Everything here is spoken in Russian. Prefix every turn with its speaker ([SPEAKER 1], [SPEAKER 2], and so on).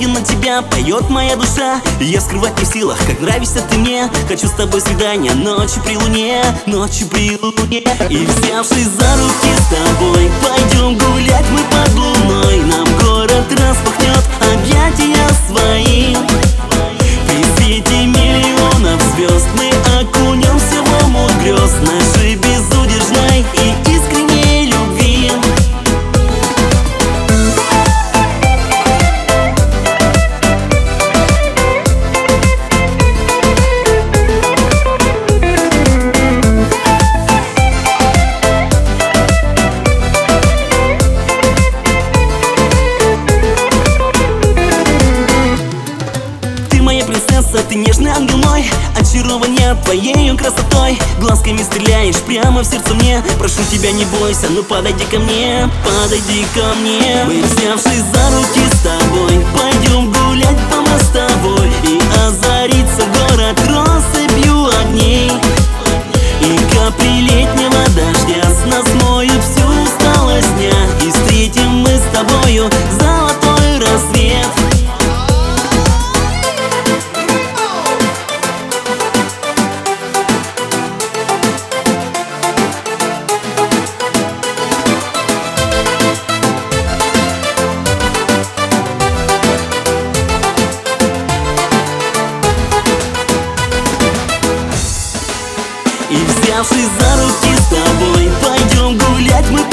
[SPEAKER 1] глядя на тебя, поет моя душа. Я скрывать не в силах, как нравишься ты мне. Хочу с тобой свидания ночью при луне, ночью при луне. И взявшись за руки с тобой, пойдем гулять мы под луной. Нам город распахнет объятия свои. При свете миллионов звезд мы окунемся в омут грез нашей безудержной и искренней любви. Ты нежный ангел мой, очарование твоею красотой. Глазками стреляешь прямо в сердце мне. Прошу тебя, не бойся, ну подойди ко мне, подойди ко мне. Мы, взявшись за руки с тобой, пойдем гулять по мостовой и озарится город россыпью огней. И капли летнего дождя с нас смоют всю усталость дня. И встретим мы с тобою золотой рассвет. И взявшись за руки с тобой, пойдем гулять мы